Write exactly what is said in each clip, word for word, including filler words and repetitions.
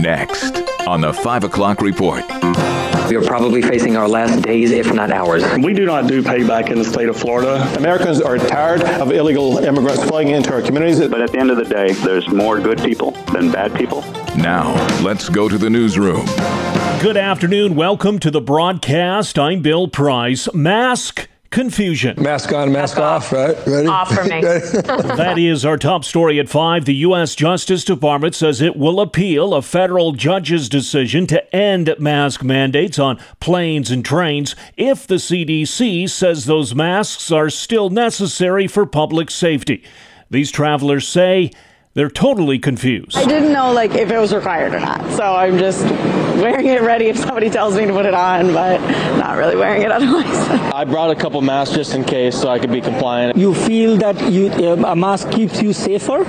Next on the five o'clock report. We are probably facing our last days, if not hours. We do not do payback in the state of Florida. Americans are tired of illegal immigrants flooding into our communities. But at the end of the day, there's more good people than bad people. Now, let's go to the newsroom. Good afternoon. Welcome to the broadcast. I'm Bill Price. Mask confusion. Mask on, mask off, right? Ready? Off for me. That is our top story at five. The U S Justice Department says it will appeal a federal judge's decision to end mask mandates on planes and trains if the C D C says those masks are still necessary for public safety. These travelers say they're totally confused. I didn't know like if it was required or not, so I'm just wearing it ready if somebody tells me to put it on, but not really wearing it otherwise. I brought a couple masks just in case so I could be compliant. You feel that you, a mask keeps you safer?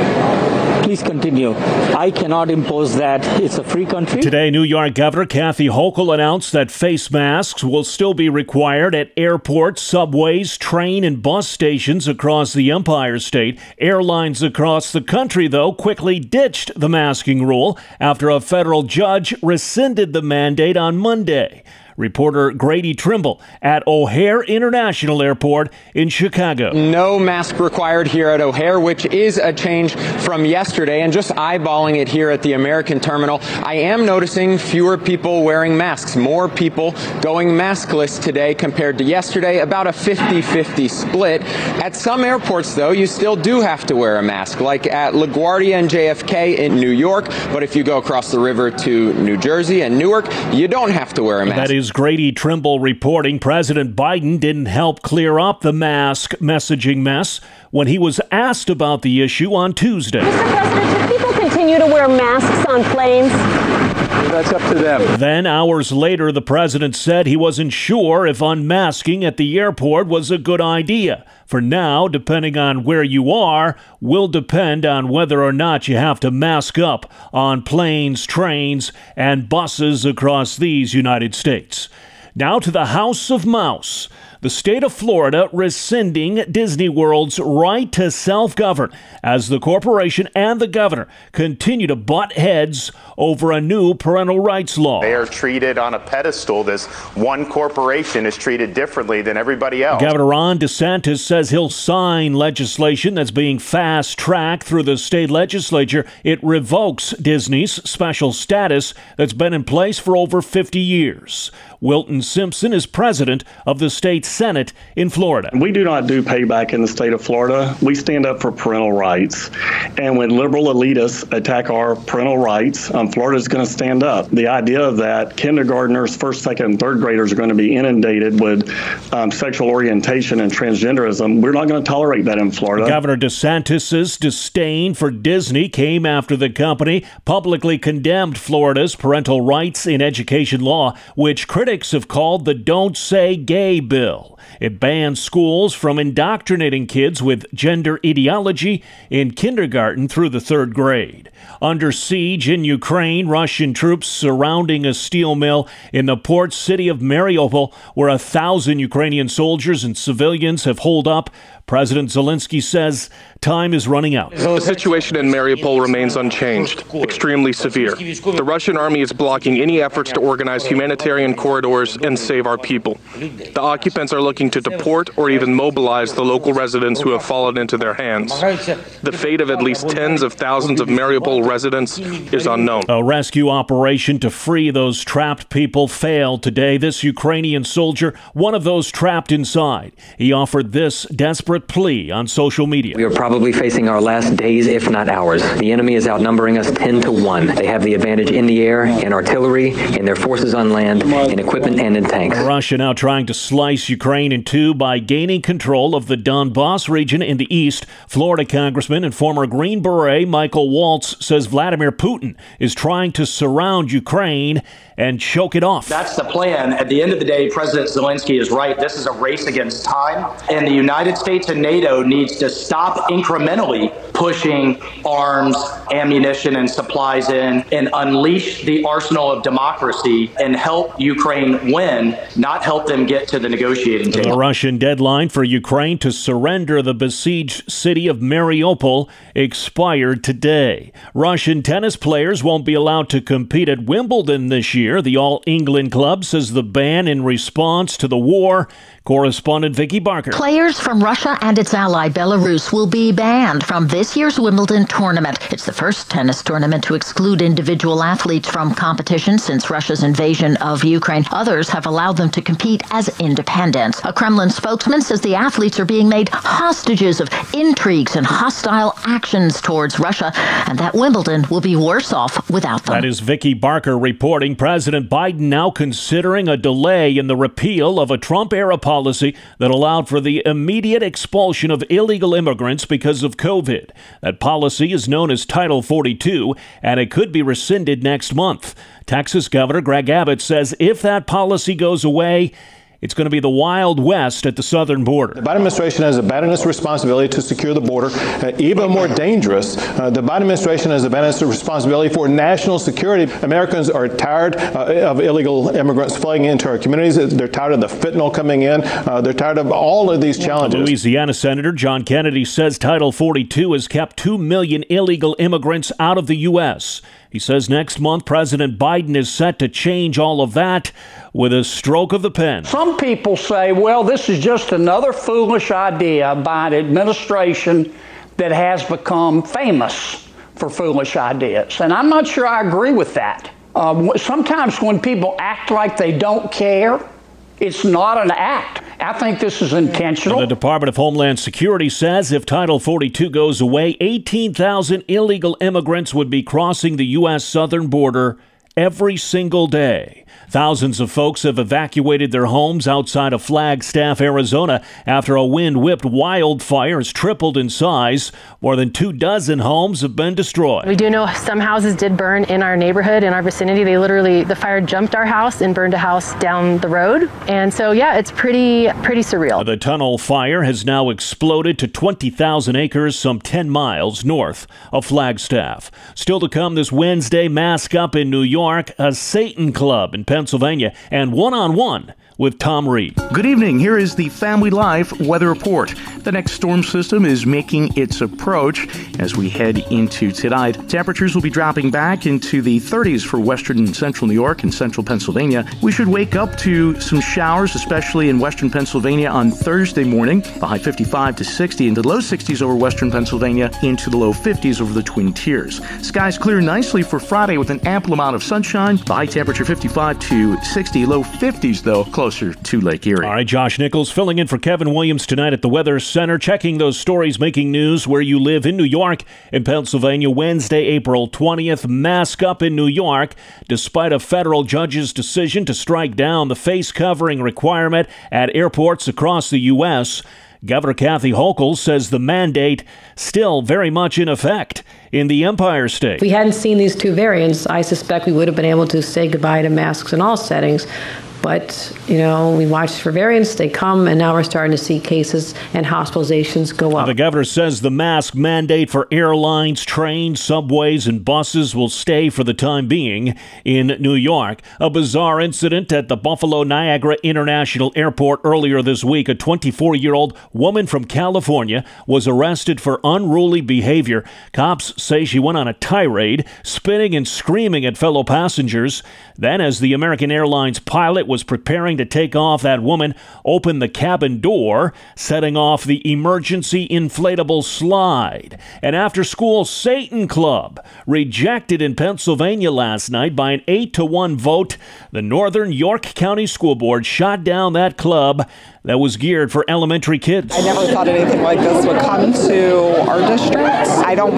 Please continue. I cannot impose that. It's a free country. Today, New York Governor Kathy Hochul announced that face masks will still be required at airports, subways, train and bus stations across the Empire State. Airlines across the country, though, quickly ditched the masking rule after a federal judge rescinded the mandate on Monday. Reporter Grady Trimble at O'Hare International Airport in Chicago. No mask required here at O'Hare, which is a change from yesterday. And just eyeballing it here at the American terminal, I am noticing fewer people wearing masks, more people going maskless today compared to yesterday, about a fifty-fifty split. At some airports, though, you still do have to wear a mask, like at LaGuardia and J F K in New York. But if you go across the river to New Jersey and Newark, you don't have to wear a mask. That is Grady Trimble reporting. President Biden didn't help clear up the mask messaging mess when he was asked about the issue on Tuesday. Mister President, should people continue to wear masks on planes? That's up to them. Then, hours later, the president said he wasn't sure if unmasking at the airport was a good idea. For now, depending on where you are, will depend on whether or not you have to mask up on planes, trains, and buses across these United States. Now to the House of Mouse. The state of Florida rescinding Disney World's right to self-govern as the corporation and the governor continue to butt heads over a new parental rights law. They are treated on a pedestal. This one corporation is treated differently than everybody else. Governor Ron DeSantis says he'll sign legislation that's being fast-tracked through the state legislature. It revokes Disney's special status that's been in place for over fifty years. Wilton Simpson is president of the state Senate in Florida. We do not do payback in the state of Florida. We stand up for parental rights. And when liberal elitists attack our parental rights, um, Florida is going to stand up. The idea that kindergartners, first, second, and third graders are going to be inundated with um, sexual orientation and transgenderism, we're not going to tolerate that in Florida. Governor DeSantis' disdain for Disney came after the company publicly condemned Florida's parental rights in education law, which critics have called the Don't Say Gay bill. It bans schools from indoctrinating kids with gender ideology in kindergarten through the third grade. Under siege in Ukraine, Russian troops surrounding a steel mill in the port city of Mariupol, where a thousand Ukrainian soldiers and civilians have holed up. President Zelensky says time is running out. The situation in Mariupol remains unchanged, extremely severe. The Russian army is blocking any efforts to organize humanitarian corridors and save our people. The occupants are looking to deport or even mobilize the local residents who have fallen into their hands. The fate of at least tens of thousands of Mariupol residents is unknown. A rescue operation to free those trapped people failed today. This Ukrainian soldier, one of those trapped inside, he offered this desperate plea on social media. We are probably facing our last days, if not hours. The enemy is outnumbering us ten to one. They have the advantage in the air, in artillery, in their forces on land, in equipment, and in tanks. Russia now trying to slice Ukraine in two by gaining control of the Donbas region in the east. Florida Congressman and former Green Beret Michael Waltz says Vladimir Putin is trying to surround Ukraine and choke it off. That's the plan. At the end of the day, President Zelensky is right. This is a race against time, and the United States states in NATO needs to stop incrementally pushing arms, ammunition, and supplies in and unleash the arsenal of democracy and help Ukraine win, not help them get to the negotiating table. The Russian deadline for Ukraine to surrender the besieged city of Mariupol expired today. Russian tennis players won't be allowed to compete at Wimbledon this year. The All England club says the ban in response to the war. Correspondent Vicky Barker. Players from Russia and its ally Belarus will be banned from this year's Wimbledon tournament. It's the first tennis tournament to exclude individual athletes from competition since Russia's invasion of Ukraine. Others have allowed them to compete as independents. A Kremlin spokesman says the athletes are being made hostages of intrigues and hostile actions towards Russia, and that Wimbledon will be worse off without them. That is Vicky Barker reporting. President Biden now considering a delay in the repeal of a Trump-era policy policy that allowed for the immediate expulsion of illegal immigrants because of COVID. That policy is known as Title forty-two, and it could be rescinded next month. Texas Governor Greg Abbott says if that policy goes away, it's going to be the Wild West at the southern border. The Biden administration has abandoned its responsibility to secure the border. Uh, even more dangerous, uh, the Biden administration has abandoned its responsibility for national security. Americans are tired uh, of illegal immigrants flooding into our communities. They're tired of the fentanyl coming in. Uh, they're tired of all of these challenges. Louisiana Senator John Kennedy says Title forty-two has kept two million illegal immigrants out of the U S He says next month President Biden is set to change all of that with a stroke of the pen. Some people say, well, this is just another foolish idea by an administration that has become famous for foolish ideas. And I'm not sure I agree with that. Uh, sometimes when people act like they don't care, it's not an act. I think this is intentional. The Department of Homeland Security says if Title forty-two goes away, eighteen thousand illegal immigrants would be crossing the U S southern border every single day. Thousands of folks have evacuated their homes outside of Flagstaff, Arizona, after a wind-whipped wildfire has tripled in size. More than two dozen homes have been destroyed. We do know some houses did burn in our neighborhood, in our vicinity. They literally, the fire jumped our house and burned a house down the road. And so, yeah, it's pretty, pretty surreal. The tunnel fire has now exploded to twenty thousand acres, some ten miles north of Flagstaff. Still to come this Wednesday, Mask Up in New York, a Satan Club in Pennsylvania, and one-on-one with Tom Reed. Good evening. Here is the Family Life weather report. The next storm system is making its approach as we head into tonight. Temperatures will be dropping back into the thirties for western and central New York and central Pennsylvania. We should wake up to some showers, especially in western Pennsylvania on Thursday morning. The high fifty-five to sixty, into the low sixties over western Pennsylvania, into the low fifties over the Twin Tiers. Skies clear nicely for Friday with an ample amount of sunshine. The high temperature fifty-five to sixty, low fifties though, closer to Lake Erie. All right, Josh Nichols filling in for Kevin Williams tonight at the Weather Center, checking those stories making news where you live in New York and Pennsylvania. Wednesday, April twentieth, Mask Up in New York. Despite a federal judge's decision to strike down the face covering requirement at airports across the U S, Governor Kathy Hochul says the mandate still very much in effect in the Empire State. If we hadn't seen these two variants, I suspect we would have been able to say goodbye to masks in all settings. But, you know, we watched for variants, they come, and now we're starting to see cases and hospitalizations go up. The governor says the mask mandate for airlines, trains, subways, and buses will stay for the time being in New York. A bizarre incident at the Buffalo Niagara International Airport earlier this week. A twenty-four-year-old woman from California was arrested for unruly behavior. Cops say she went on a tirade, spitting and screaming at fellow passengers. Then, as the American Airlines pilot was preparing to take off, that woman opened the cabin door, setting off the emergency inflatable slide. An after-school Satan Club rejected in Pennsylvania last night by an eight to one vote. The Northern York County School Board shot down that club that was geared for elementary kids. I never thought anything like this would come to our district. I don't want my son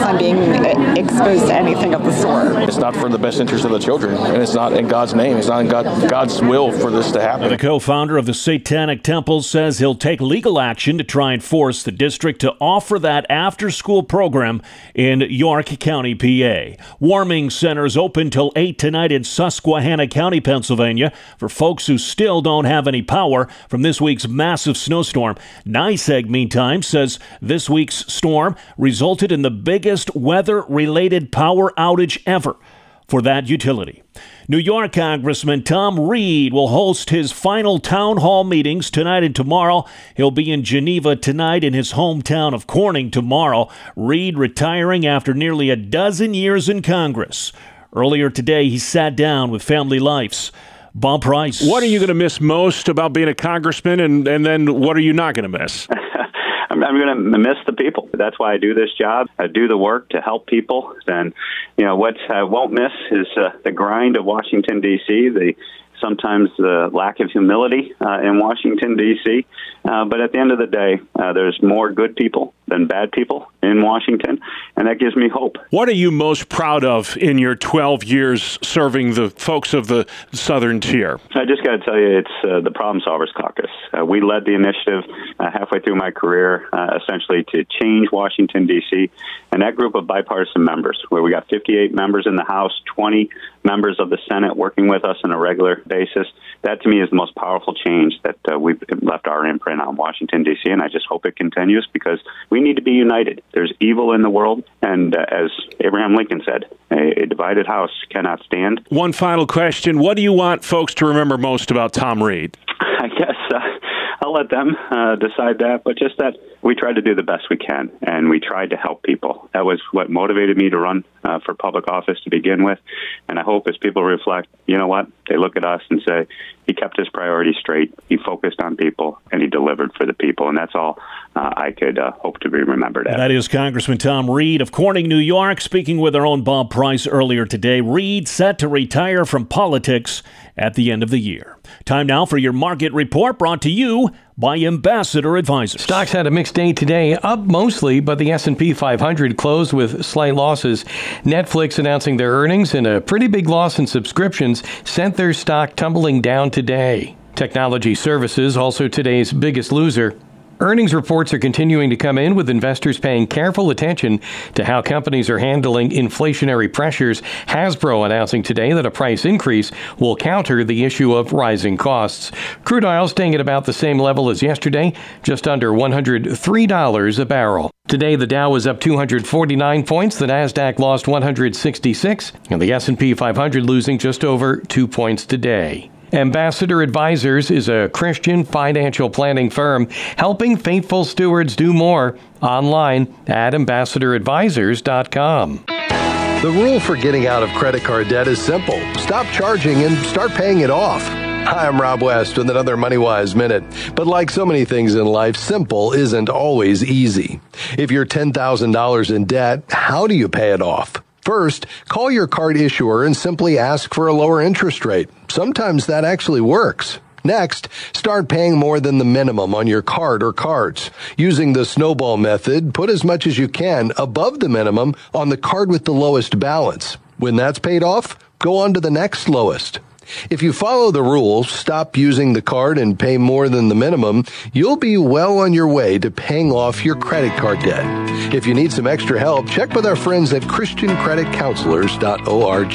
time being exposed to anything of the sort. It's not for the best interest of the children, and it's not in God's name. It's not in God, God's will for this to happen. The co-founder of the Satanic Temple says he'll take legal action to try and force the district to offer that after-school program in York County, P A. Warming centers open till eight tonight in Susquehanna County, Pennsylvania, for folks who still don't have any power from this week's massive snowstorm. NYSEG, meantime, says this week's storm resulted in the biggest weather-related power outage ever for that utility. New York Congressman Tom Reed will host his final town hall meetings tonight and tomorrow. He'll be in Geneva tonight in his hometown of Corning tomorrow. Reed retiring after nearly a dozen years in Congress. Earlier today, he sat down with Family Life's Bob Price. What are you going to miss most about being a congressman, and, and then what are you not going to miss? I'm, I'm going to miss the people. That's why I do this job. I do the work to help people. And, you know, what I won't miss is uh, the grind of Washington, D C, the sometimes the lack of humility uh, in Washington, D C. Uh, but at the end of the day, uh, there's more good people than bad people in Washington, and that gives me hope. What are you most proud of in your twelve years serving the folks of the Southern Tier? I just got to tell you, it's uh, the Problem Solvers Caucus. Uh, we led the initiative uh, halfway through my career, uh, essentially to change Washington, D C, and that group of bipartisan members, where we got fifty-eight members in the House, twenty members of the Senate working with us on a regular basis. That, to me, is the most powerful change that uh, we've left our imprint on Washington, D C, and I just hope it continues because we need to be united. There's evil in the world, and uh, as Abraham Lincoln said, a, a divided house cannot stand. One final question. What do you want folks to remember most about Tom Reed? I guess uh, I'll let them uh, decide that, but just that we tried to do the best we can, and we tried to help people. That was what motivated me to run uh, for public office to begin with, and I hope as people reflect, you know what, they look at us and say, he kept his priorities straight, he focused on people, and he delivered for the people, and that's all uh, I could uh, hope to be remembered as. That is Congressman Tom Reed of Corning, New York, speaking with our own Bob Price earlier today. Reed set to retire from politics at the end of the year. Time now for your market report, brought to you by Ambassador Advisors. Stocks had a mixed day today, up mostly, but the S and P five hundred closed with slight losses. Netflix announcing their earnings and a pretty big loss in subscriptions sent their stock tumbling down today. Technology services, also today's biggest loser. Earnings reports are continuing to come in, with investors paying careful attention to how companies are handling inflationary pressures. Hasbro announcing today that a price increase will counter the issue of rising costs. Crude oil staying at about the same level as yesterday, just under one hundred three dollars a barrel. Today, the Dow was up two hundred forty-nine points, the Nasdaq lost one hundred sixty-six, and the S and P five hundred losing just over two points today. Ambassador Advisors is a Christian financial planning firm helping faithful stewards do more. Online at ambassador advisors dot com. The rule for getting out of credit card debt is simple. Stop charging and start paying it off. Hi, I'm Rob West with another MoneyWise Minute. But like so many things in life, simple isn't always easy. If you're ten thousand dollars in debt, how do you pay it off? First, call your card issuer and simply ask for a lower interest rate. Sometimes that actually works. Next, start paying more than the minimum on your card or cards. Using the snowball method, put as much as you can above the minimum on the card with the lowest balance. When that's paid off, go on to the next lowest. If you follow the rules, stop using the card and pay more than the minimum, you'll be well on your way to paying off your credit card debt. If you need some extra help, check with our friends at christian credit counselors dot org.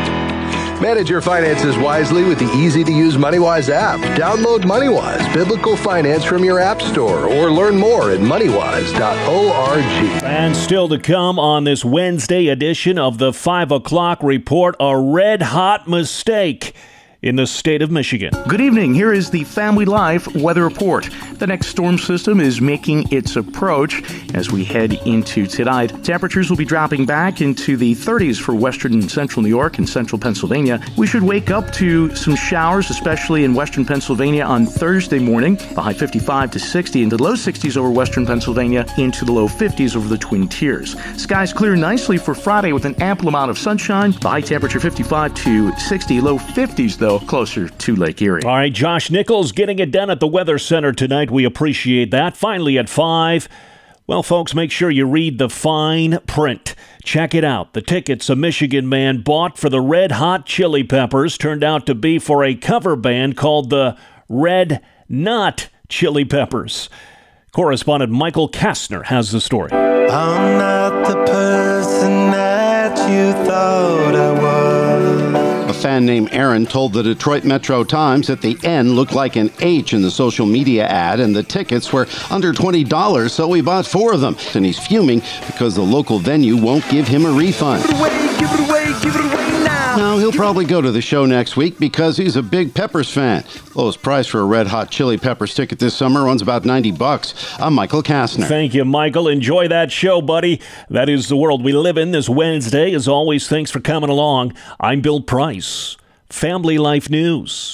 Manage your finances wisely with the easy-to-use MoneyWise app. Download MoneyWise Biblical Finance from your app store or learn more at money wise dot org. And still to come on this Wednesday edition of the five o'clock Report, a red-hot mistake in the state of Michigan. Good evening. Here is the Family Life weather report. The next storm system is making its approach as we head into tonight. Temperatures will be dropping back into the thirties for western and central New York and central Pennsylvania. We should wake up to some showers, especially in western Pennsylvania on Thursday morning. The high fifty-five to sixty, into the low sixties over western Pennsylvania, into the low fifties over the Twin Tiers. Skies clear nicely for Friday with an ample amount of sunshine. The high temperature fifty-five to sixty, low fifties though, closer to Lake Erie. All right, Josh Nichols getting it done at the Weather Center tonight. We appreciate that. Finally at five, Well, folks, make sure you read the fine print. Check it out. The tickets a Michigan man bought for the Red Hot Chili Peppers turned out to be for a cover band called the Red Not Chili Peppers. Correspondent Michael Kastner has the story. I'm not the person that you thought I was. A fan named Aaron told the Detroit Metro Times that the N looked like an H in the social media ad and the tickets were under twenty dollars, so he bought four of them. And he's fuming because the local venue won't give him a refund. Give it away, give it away, give it away now. Now, he'll probably go to the show next week because he's a big Peppers fan. Lowest price for a Red Hot Chili Peppers ticket this summer runs about ninety bucks. I'm Michael Kastner. Thank you, Michael. Enjoy that show, buddy. That is the world we live in this Wednesday. As always, thanks for coming along. I'm Bill Price. Family Life News.